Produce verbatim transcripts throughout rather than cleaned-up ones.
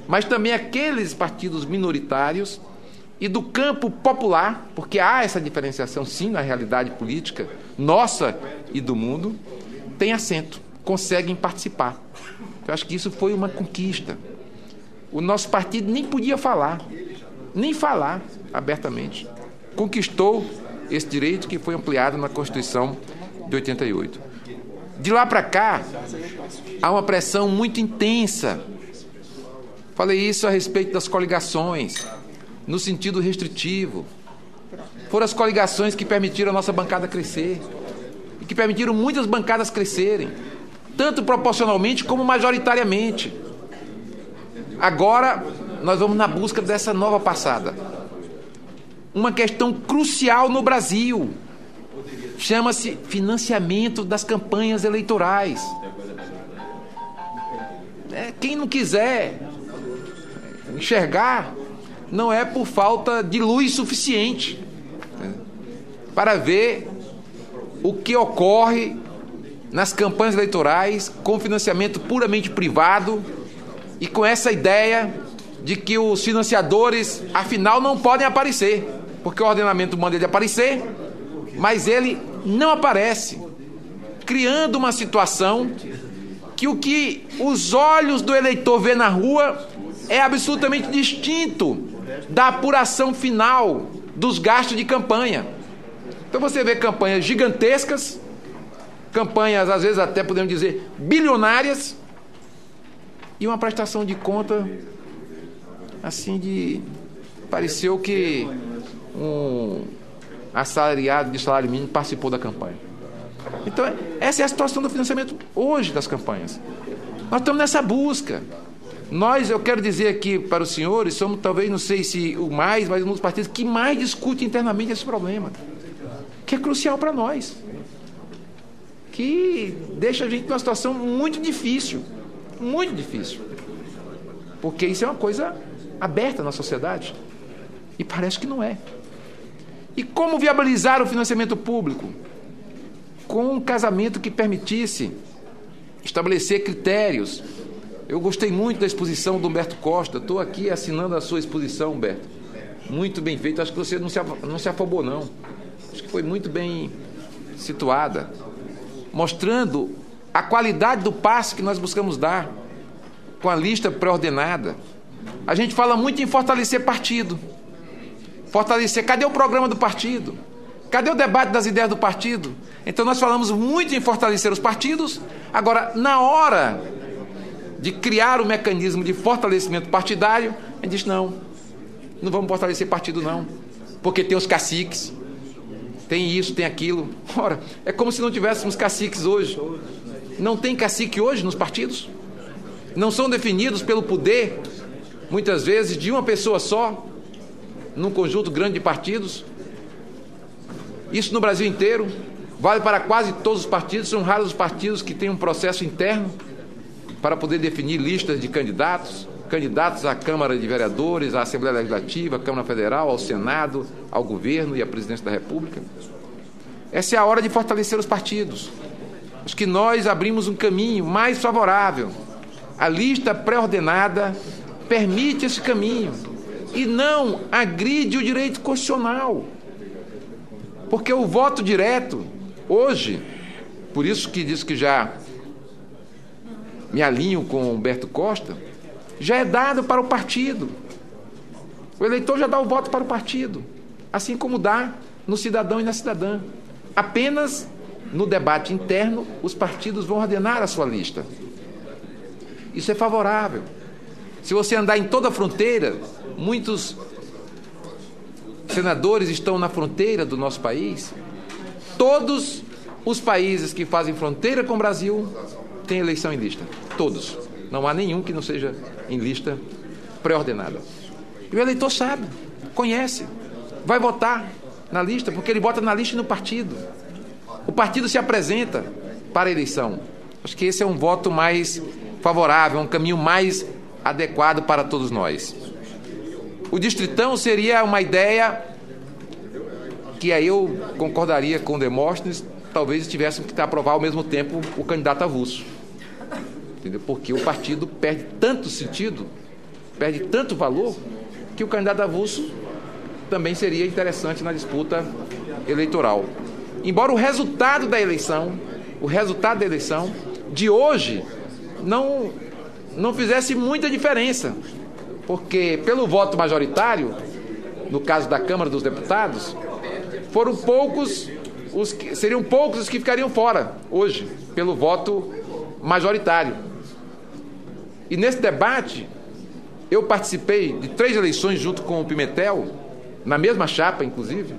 mas também aqueles partidos minoritários e do campo popular, porque há essa diferenciação, sim, na realidade política nossa e do mundo, tem assento, conseguem participar. Eu acho que isso foi uma conquista. O nosso partido nem podia falar, nem falar abertamente. Conquistou esse direito que foi ampliado na Constituição de oitenta e oito. De lá para cá, há uma pressão muito intensa. Falei isso a respeito das coligações, no sentido restritivo. Foram as coligações que permitiram a nossa bancada crescer, e que permitiram muitas bancadas crescerem, tanto proporcionalmente como majoritariamente. Agora, nós vamos na busca dessa nova passada. Uma questão crucial no Brasil chama-se financiamento das campanhas eleitorais. É, quem não quiser enxergar, não é por falta de luz suficiente, né, para ver o que ocorre nas campanhas eleitorais com financiamento puramente privado e com essa ideia de que os financiadores, afinal, não podem aparecer, porque o ordenamento manda ele aparecer, mas ele não aparece, criando uma situação que o que os olhos do eleitor vê na rua é absolutamente distinto da apuração final dos gastos de campanha. Então você vê campanhas gigantescas, campanhas, às vezes até podemos dizer, bilionárias, e uma prestação de conta assim de... pareceu que um assalariado de salário mínimo participou da campanha. Então, essa é a situação do financiamento hoje das campanhas. Nós estamos nessa busca. Nós, eu quero dizer aqui para os senhores, somos talvez, não sei se o mais, mas um dos partidos que mais discute internamente esse problema, que é crucial para nós, que deixa a gente numa situação muito difícil, muito difícil, porque isso é uma coisa aberta na sociedade, e parece que não é. E como viabilizar o financiamento público? Com um casamento que permitisse estabelecer critérios. Eu gostei muito da exposição do Humberto Costa, estou aqui assinando a sua exposição, Humberto. Muito bem feito, acho que você não se, não se afobou, não. Acho que foi muito bem situada, mostrando a qualidade do passo que nós buscamos dar com a lista pré-ordenada. A gente fala muito em fortalecer partido. Fortalecer, cadê o programa do partido? Cadê o debate das ideias do partido? Então nós falamos muito em fortalecer os partidos. Agora, na hora de criar o mecanismo de fortalecimento partidário, a gente diz, não, não vamos fortalecer partido não, porque tem os caciques, tem isso, tem aquilo. Ora, é como se não tivéssemos caciques hoje. Não tem cacique hoje nos partidos? Não são definidos pelo poder, muitas vezes, de uma pessoa só, num conjunto grande de partidos? Isso no Brasil inteiro, vale para quase todos os partidos. São raros os partidos que têm um processo interno para poder definir listas de candidatos, candidatos à Câmara de Vereadores, à Assembleia Legislativa, à Câmara Federal, ao Senado, ao Governo e à Presidência da República. Essa é a hora de fortalecer os partidos. Acho que nós abrimos um caminho mais favorável. A lista pré-ordenada permite esse caminho e não agride o direito constitucional. Porque o voto direto, hoje, por isso que diz que já me alinho com o Humberto Costa, já é dado para o partido. O eleitor já dá o voto para o partido, assim como dá no cidadão e na cidadã. Apenas no debate interno, os partidos vão ordenar a sua lista. Isso é favorável. Se você andar em toda a fronteira, muitos senadores estão na fronteira do nosso país. Todos os países que fazem fronteira com o Brasil têm eleição em lista. Todos. Não há nenhum que não seja em lista pré-ordenada. E o eleitor sabe, conhece, vai votar na lista, porque ele vota na lista e no partido. O partido se apresenta para a eleição. Acho que esse é um voto mais favorável, um caminho mais adequado para todos nós. O distritão seria uma ideia que aí eu concordaria com o Demóstenes, talvez tivéssemos que aprovar ao mesmo tempo o candidato avulso. Entendeu? Porque o partido perde tanto sentido perde tanto valor que o candidato avulso também seria interessante na disputa eleitoral. Embora o resultado da eleição, o resultado da eleição de hoje não, não fizesse muita diferença, porque pelo voto majoritário, no caso da Câmara dos Deputados, foram poucos os que, seriam poucos os que ficariam fora hoje, pelo voto majoritário. E nesse debate, eu participei de três eleições junto com o Pimentel, na mesma chapa, inclusive.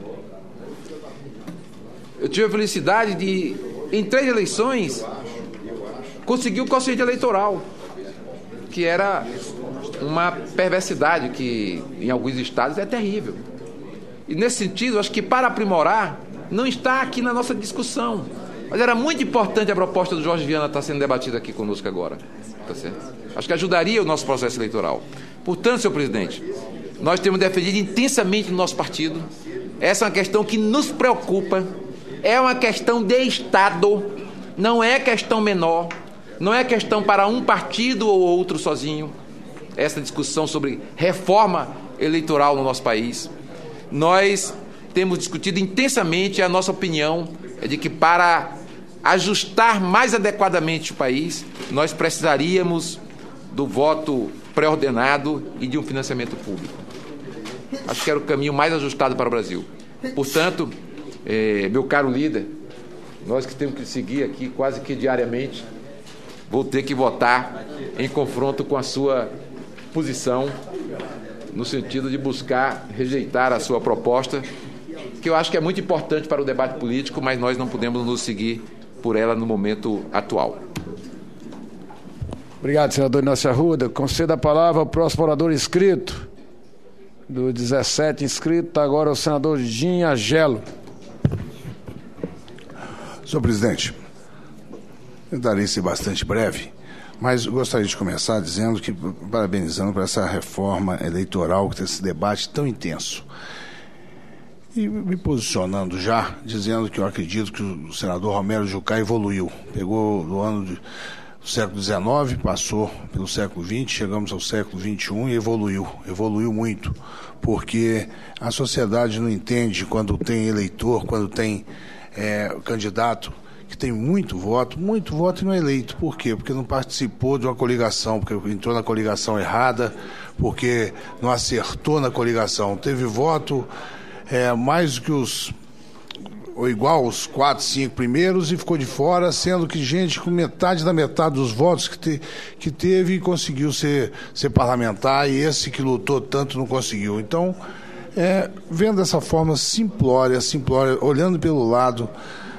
Eu tive a felicidade de, em três eleições, conseguir o quociente eleitoral, que era uma perversidade que, em alguns estados, é terrível. E, nesse sentido, acho que para aprimorar, não está aqui na nossa discussão. Mas era muito importante a proposta do Jorge Viana estar sendo debatida aqui conosco agora. Tá certo? Acho que ajudaria o nosso processo eleitoral. Portanto, senhor presidente, nós temos defendido intensamente no nosso partido. Essa é uma questão que nos preocupa. É uma questão de Estado. Não é questão menor. Não é questão para um partido ou outro sozinho. Essa discussão sobre reforma eleitoral no nosso país. Nós temos discutido intensamente. A nossa opinião é de que para ajustar mais adequadamente o país, nós precisaríamos do voto pré-ordenado e de um financiamento público. Acho que era o caminho mais ajustado para o Brasil. Portanto, eh, meu caro líder, nós que temos que seguir aqui quase que diariamente, vou ter que votar em confronto com a sua posição, no sentido de buscar rejeitar a sua proposta, que eu acho que é muito importante para o debate político, mas nós não podemos nos seguir por ela no momento atual. Obrigado, senador Inácio Arruda. Concedo a palavra ao próximo orador inscrito. Do dezessete inscrito, agora o senador Ginha Gelo. Senhor presidente, eu darei ser bastante breve, mas gostaria de começar dizendo que, parabenizando por essa reforma eleitoral, que tem esse debate tão intenso. E me posicionando já, dizendo que eu acredito que o senador Romero Jucá evoluiu. Pegou do ano de, do século dezenove, passou pelo século vinte, chegamos ao século vinte e um e evoluiu. Evoluiu muito, porque a sociedade não entende quando tem eleitor, quando tem é, candidato que tem muito voto, muito voto e não é eleito. Por quê? Porque não participou de uma coligação, porque entrou na coligação errada, porque não acertou na coligação. Teve voto é, mais do que os... ou igual aos quatro, cinco primeiros e ficou de fora, sendo que gente com metade da metade dos votos que, te, que teve e conseguiu ser, ser parlamentar, e esse que lutou tanto não conseguiu. Então, é, vendo dessa forma simplória, simplória, olhando pelo lado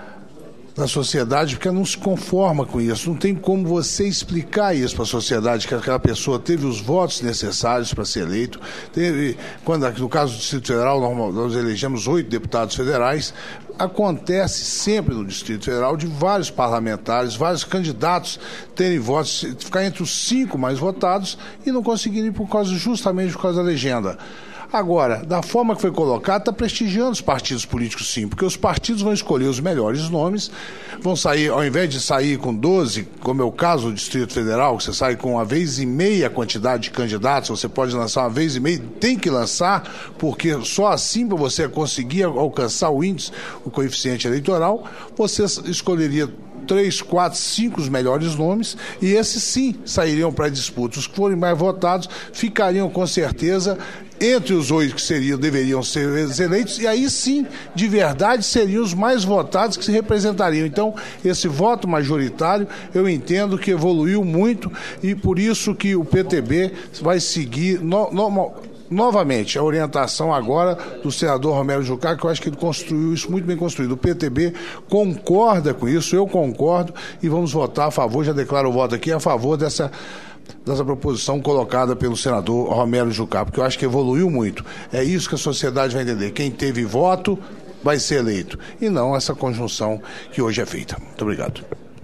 da sociedade, porque ela não se conforma com isso. Não tem como você explicar isso para a sociedade, que aquela pessoa teve os votos necessários para ser eleito. Teve, quando, no caso do Distrito Federal, nós, nós elegemos oito deputados federais. Acontece sempre no Distrito Federal de vários parlamentares, vários candidatos terem votos, ficar entre os cinco mais votados e não conseguirem por causa, justamente por causa da legenda. Agora, da forma que foi colocado, está prestigiando os partidos políticos, sim, porque os partidos vão escolher os melhores nomes, vão sair, ao invés de sair com doze, como é o caso do Distrito Federal, que você sai com uma vez e meia a quantidade de candidatos, você pode lançar uma vez e meia, tem que lançar, porque só assim para você conseguir alcançar o índice, o coeficiente eleitoral, você escolheria três, quatro, cinco os melhores nomes, e esses sim sairiam para a disputa. Os que forem mais votados ficariam com certeza entre os oito que seriam, deveriam ser eleitos, e aí sim, de verdade, seriam os mais votados que se representariam. Então, esse voto majoritário, eu entendo que evoluiu muito, e por isso que o P T B vai seguir no, no, novamente a orientação agora do senador Romero Jucá, que eu acho que ele construiu isso muito bem construído. O P T B concorda com isso, eu concordo, e vamos votar a favor, já declaro o voto aqui, a favor dessa dessa proposição colocada pelo senador Romero Jucá, porque eu acho que evoluiu muito. É isso que a sociedade vai entender. Quem teve voto vai ser eleito, e não essa conjunção que hoje é feita. Muito obrigado.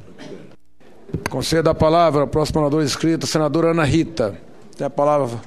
Concedo a palavra ao próximo orador inscrito, senadora Ana Rita. Tem a palavra.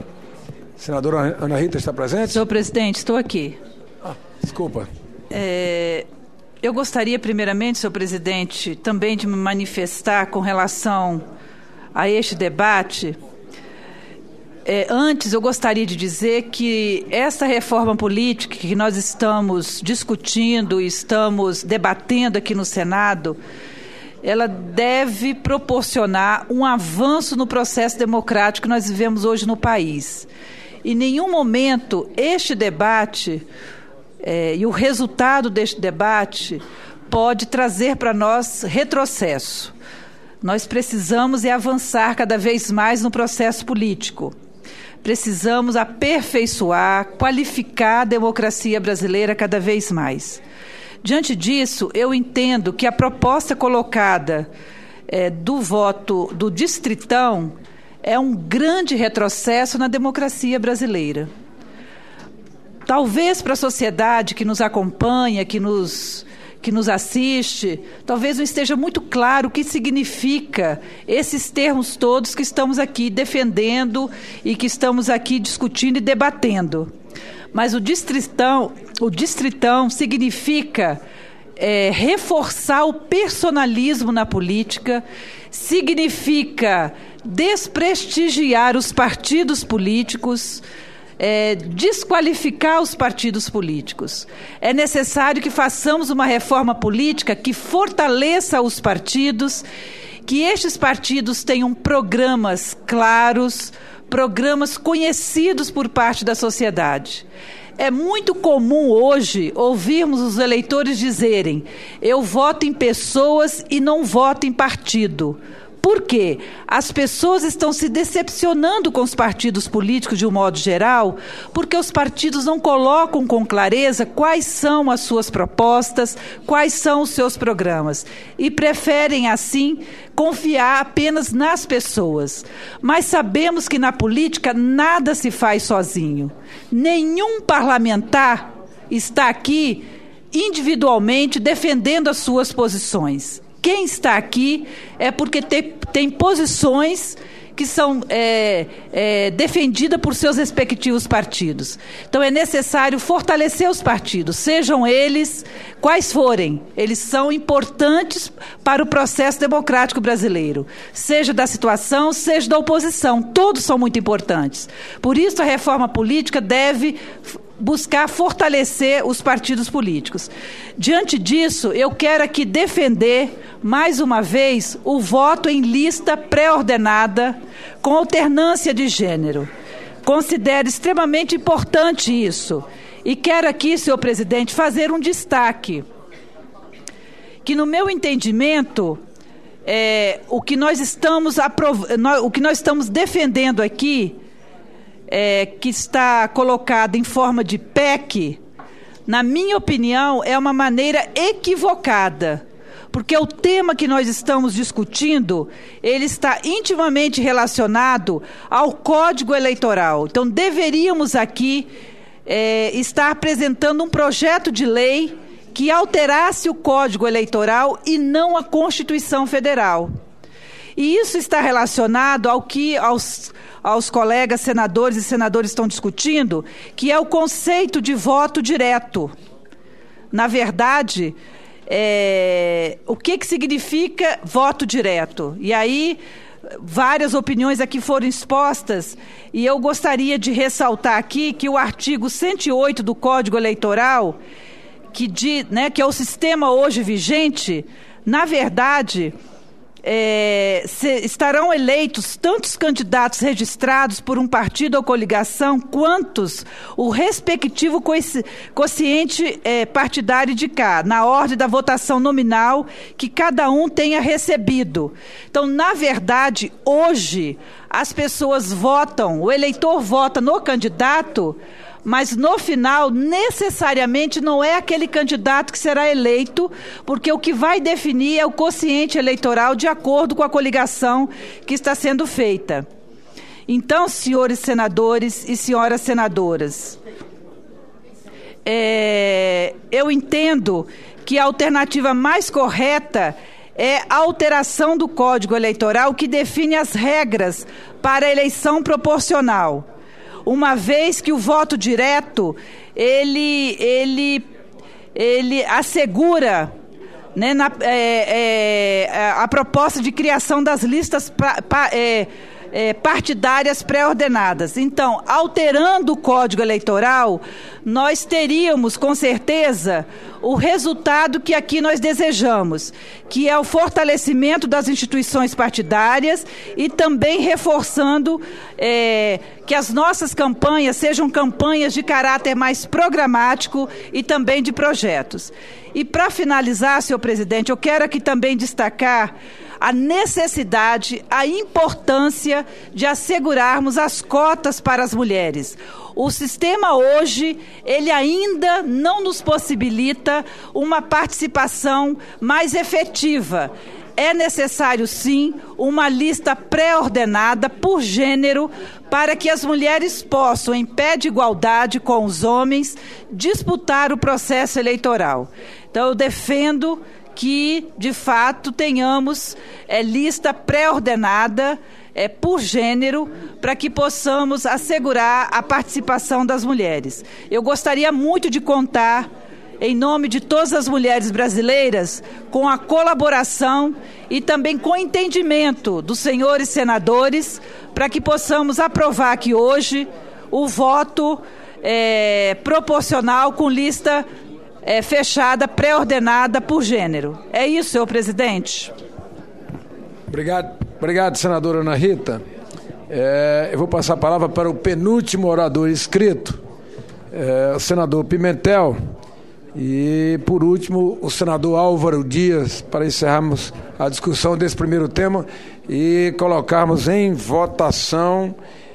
Senadora Ana Rita está presente? Senhor presidente, estou aqui. Ah, desculpa. É, eu gostaria, primeiramente, senhor presidente, também de me manifestar com relação a este debate, É, antes, eu gostaria de dizer que essa reforma política que nós estamos discutindo e estamos debatendo aqui no Senado, ela deve proporcionar um avanço no processo democrático que nós vivemos hoje no país. Em nenhum momento este debate é, e o resultado deste debate pode trazer para nós retrocesso. Nós precisamos é avançar cada vez mais no processo político. Precisamos aperfeiçoar, qualificar a democracia brasileira cada vez mais. Diante disso, eu entendo que a proposta colocada é, do voto do distritão é um grande retrocesso na democracia brasileira. Talvez para a sociedade que nos acompanha, que nos, que nos assiste, talvez não esteja muito claro o que significa esses termos todos que estamos aqui defendendo e que estamos aqui discutindo e debatendo. Mas o distritão, o distritão significa é, reforçar o personalismo na política, significa desprestigiar os partidos políticos, é, desqualificar os partidos políticos. É necessário que façamos uma reforma política que fortaleça os partidos, que estes partidos tenham programas claros, programas conhecidos por parte da sociedade. É muito comum hoje ouvirmos os eleitores dizerem: eu voto em pessoas e não voto em partido. Por quê? As pessoas estão se decepcionando com os partidos políticos de um modo geral, porque os partidos não colocam com clareza quais são as suas propostas, quais são os seus programas, e preferem, assim, confiar apenas nas pessoas. Mas sabemos que na política nada se faz sozinho. Nenhum parlamentar está aqui individualmente defendendo as suas posições. Quem está aqui é porque tem, tem posições que são é, é, defendidas por seus respectivos partidos. Então é necessário fortalecer os partidos, sejam eles quais forem. Eles são importantes para o processo democrático brasileiro, seja da situação, seja da oposição. Todos são muito importantes. Por isso a reforma política deve buscar fortalecer os partidos políticos. Diante disso, eu quero aqui defender, mais uma vez, o voto em lista pré-ordenada com alternância de gênero. Considero extremamente importante isso. E quero aqui, senhor presidente, fazer um destaque. Que, no meu entendimento, é, o que nós estamos aprov... o que nós estamos defendendo aqui, É, que está colocado em forma de P E C, na minha opinião, é uma maneira equivocada, porque o tema que nós estamos discutindo, ele está intimamente relacionado ao Código Eleitoral. Então, deveríamos aqui é, estar apresentando um projeto de lei que alterasse o Código Eleitoral e não a Constituição Federal. E isso está relacionado ao que aos, aos colegas senadores e senadoras estão discutindo, que é o conceito de voto direto. Na verdade, é, o que, que significa voto direto? E aí, várias opiniões aqui foram expostas, e eu gostaria de ressaltar aqui que o artigo cento e oito do Código Eleitoral, que, de, né, que é o sistema hoje vigente, na verdade, É, se, estarão eleitos tantos candidatos registrados por um partido ou coligação, quantos o respectivo quociente é, partidário indicar, na ordem da votação nominal que cada um tenha recebido. Então, na verdade, hoje, as pessoas votam, o eleitor vota no candidato, mas no final, necessariamente, não é aquele candidato que será eleito, porque o que vai definir é o quociente eleitoral de acordo com a coligação que está sendo feita. Então, senhores senadores e senhoras senadoras, é, eu entendo que a alternativa mais correta é a alteração do Código Eleitoral que define as regras para a eleição proporcional. Uma vez que o voto direto, ele, ele, ele assegura, né, na, é, é, a proposta de criação das listas pra, pra, é, É, partidárias pré-ordenadas. Então, alterando o Código Eleitoral, nós teríamos, com certeza, o resultado que aqui nós desejamos, que é o fortalecimento das instituições partidárias e também reforçando é, que as nossas campanhas sejam campanhas de caráter mais programático e também de projetos. E para finalizar, senhor presidente, eu quero aqui também destacar a necessidade, a importância de assegurarmos as cotas para as mulheres. O sistema hoje, ele ainda não nos possibilita uma participação mais efetiva. É necessário, sim, uma lista pré-ordenada por gênero para que as mulheres possam, em pé de igualdade com os homens, disputar o processo eleitoral. Então, eu defendo que, de fato, tenhamos é, lista pré-ordenada é, por gênero, para que possamos assegurar a participação das mulheres. Eu gostaria muito de contar, em nome de todas as mulheres brasileiras, com a colaboração e também com o entendimento dos senhores senadores, para que possamos aprovar aqui hoje o voto é, proporcional com lista É, fechada, pré-ordenada por gênero. É isso, senhor presidente. Obrigado, obrigado, senadora Ana Rita. É, eu vou passar a palavra para o penúltimo orador inscrito, é, o senador Pimentel, e, por último, o senador Álvaro Dias, para encerrarmos a discussão desse primeiro tema e colocarmos em votação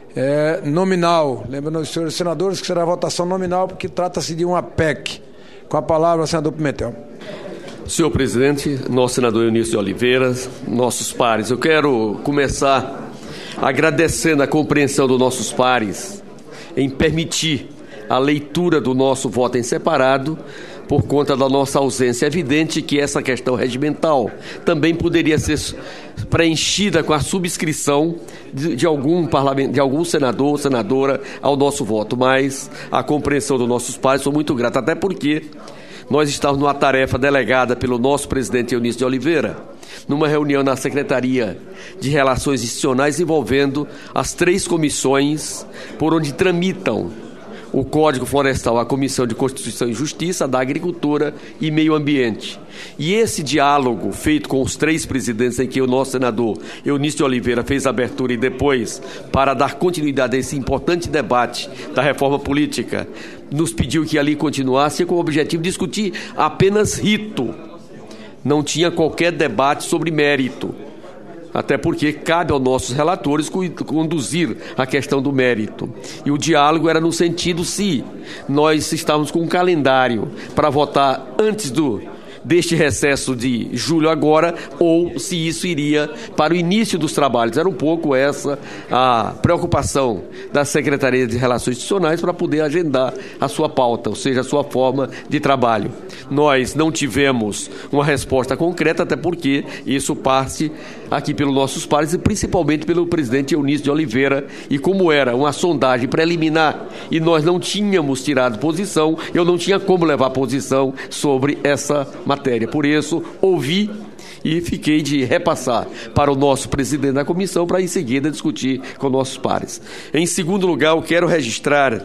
é, nominal. Lembrando aos senhores senadores que será votação nominal, porque trata-se de uma P E C. Com a palavra, senador Pimentel. Senhor presidente, nosso senador Eunício de Oliveira, nossos pares, eu quero começar agradecendo a compreensão dos nossos pares em permitir a leitura do nosso voto em separado por conta da nossa ausência. É evidente que essa questão regimental também poderia ser preenchida com a subscrição de, de, algum, parlamento, de algum senador ou senadora ao nosso voto, mas a compreensão dos nossos pares, sou muito grato, até porque nós estávamos numa tarefa delegada pelo nosso presidente Eunício de Oliveira, numa reunião na Secretaria de Relações Institucionais envolvendo as três comissões por onde tramitam o Código Florestal, a Comissão de Constituição e Justiça, da Agricultura e Meio Ambiente. E esse diálogo feito com os três presidentes, em que o nosso senador Eunício de Oliveira fez a abertura e depois, para dar continuidade a esse importante debate da reforma política, nos pediu que ali continuasse com o objetivo de discutir apenas rito. Não tinha qualquer debate sobre mérito. Até porque cabe aos nossos relatores conduzir a questão do mérito. E o diálogo era no sentido se nós estávamos com um calendário para votar antes do, deste recesso de julho agora, ou se isso iria para o início dos trabalhos. Era um pouco essa a preocupação da Secretaria de Relações Institucionais para poder agendar a sua pauta, ou seja, a sua forma de trabalho. Nós não tivemos uma resposta concreta, até porque isso parte aqui pelos nossos pares e principalmente pelo presidente Eunício de Oliveira, e como era uma sondagem preliminar e nós não tínhamos tirado posição, eu não tinha como levar posição sobre essa matéria. Por isso, ouvi e fiquei de repassar para o nosso presidente da comissão para em seguida discutir com nossos pares. Em segundo lugar, eu quero registrar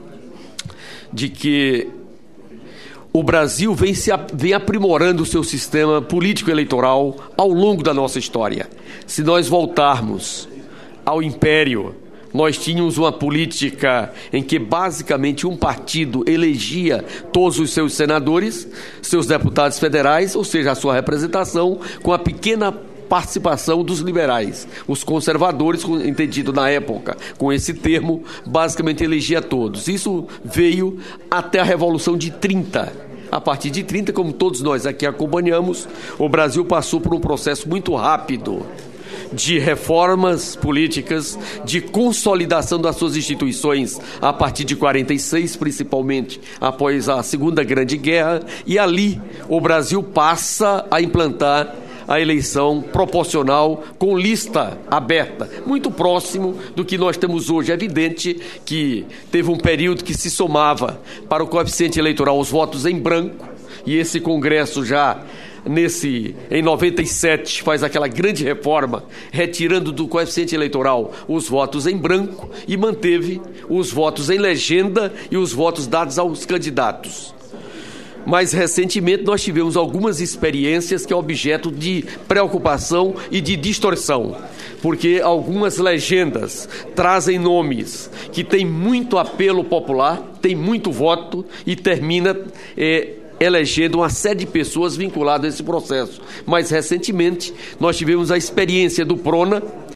de que o Brasil vem, se, vem aprimorando o seu sistema político-eleitoral ao longo da nossa história. Se nós voltarmos ao Império, nós tínhamos uma política em que basicamente um partido elegia todos os seus senadores, seus deputados federais, ou seja, a sua representação, com a pequena participação dos liberais. Os conservadores, entendido na época com esse termo, basicamente elegia todos. Isso veio até a Revolução de trinta. A partir de trinta, como todos nós aqui acompanhamos, o Brasil passou por um processo muito rápido de reformas políticas, de consolidação das suas instituições a partir de quarenta e seis, principalmente após a Segunda Grande Guerra, e ali o Brasil passa a implantar a eleição proporcional com lista aberta, muito próximo do que nós temos hoje. É evidente que teve um período que se somava para o coeficiente eleitoral os votos em branco, e esse Congresso já nesse, em noventa e sete, faz aquela grande reforma, retirando do coeficiente eleitoral os votos em branco e manteve os votos em legenda e os votos dados aos candidatos. Mais recentemente, nós tivemos algumas experiências que é objeto de preocupação e de distorção, porque algumas legendas trazem nomes que têm muito apelo popular, têm muito voto e termina é, elegendo uma série de pessoas vinculadas a esse processo. Mais recentemente, nós tivemos a experiência do Prona,